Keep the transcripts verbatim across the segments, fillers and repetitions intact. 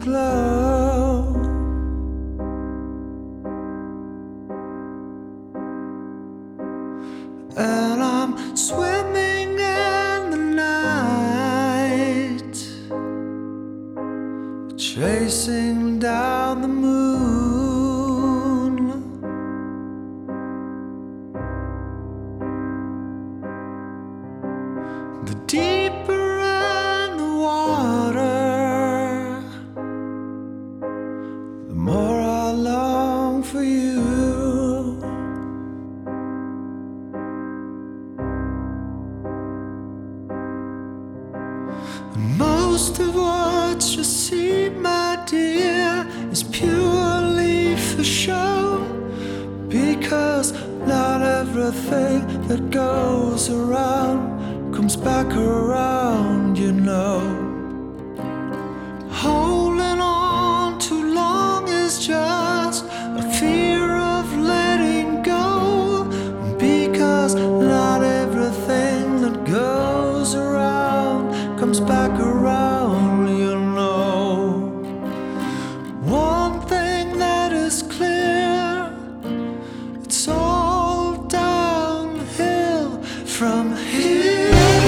glow. And I'm swimming in the night, chasing down the moon. The deeper in the water, the more I long for you. And most of what you see, my dear, is purely for show, because not everything that goes around comes back around, you know. Holding on too long is just a fear of letting go, because not everything that goes around comes back around, you know. One thing that is clear, it's all downhill from here.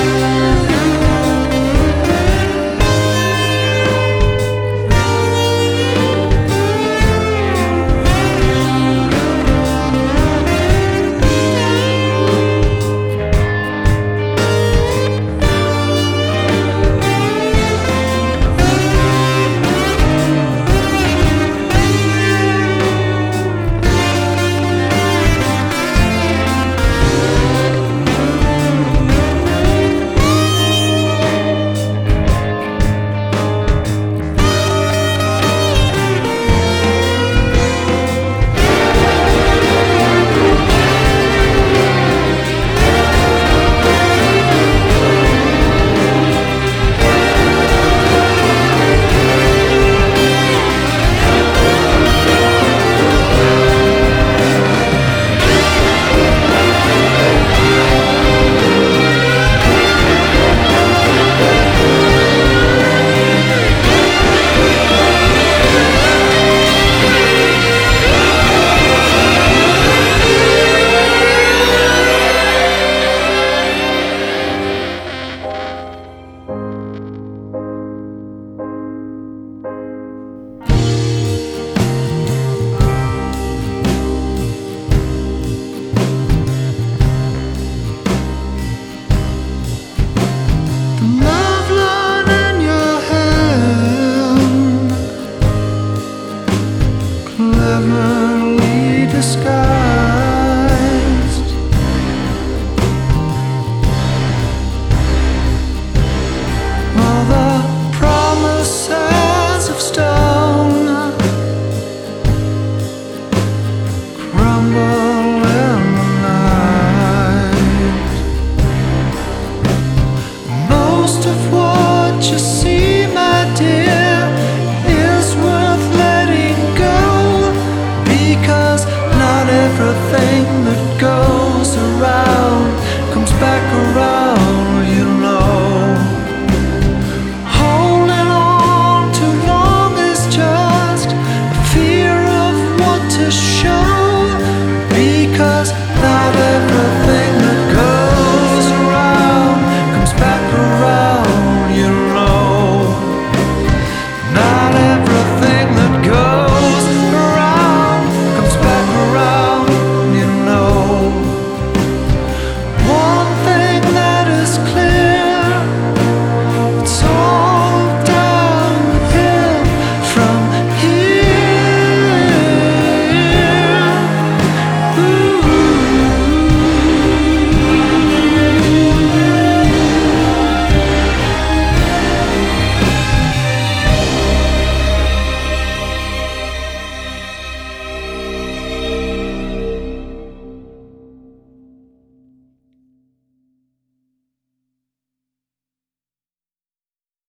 Cleverly disguised, all the promises of stone crumble in the night. Most of what you see, my dear, is worth letting go, because not everything